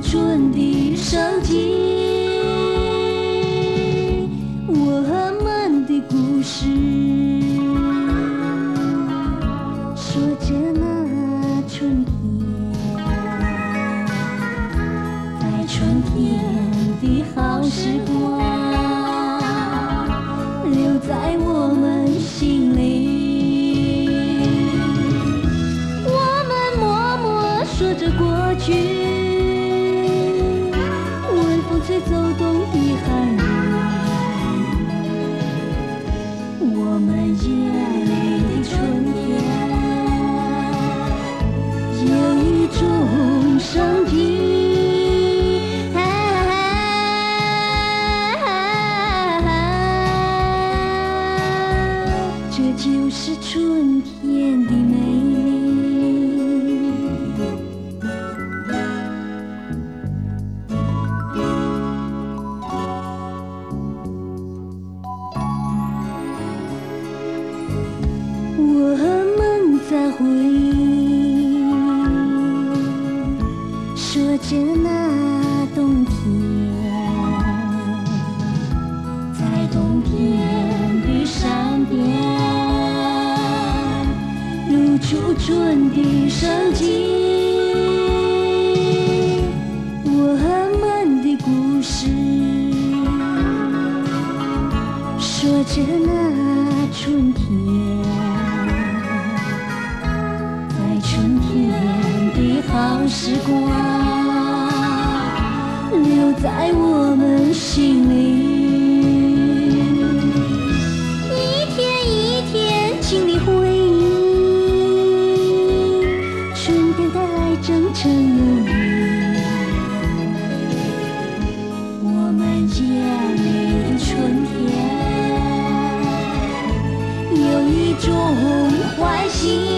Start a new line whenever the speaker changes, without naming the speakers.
春的生机，我们的故事，说着那春天，在春天的好时光，留在我们心里。我们默默说着过去，微风吹走冬的寒意，我们眼里的春天有一种生机。这就是春天的美丽。我们在回忆，说着那冬天，在冬天的山边，露出春的生机。我们的故事，说着那春天，在春天的好时光，留在我们心里。一天一天经历回忆，春天带来真诚友谊。我们眼里的春天有一种欢喜。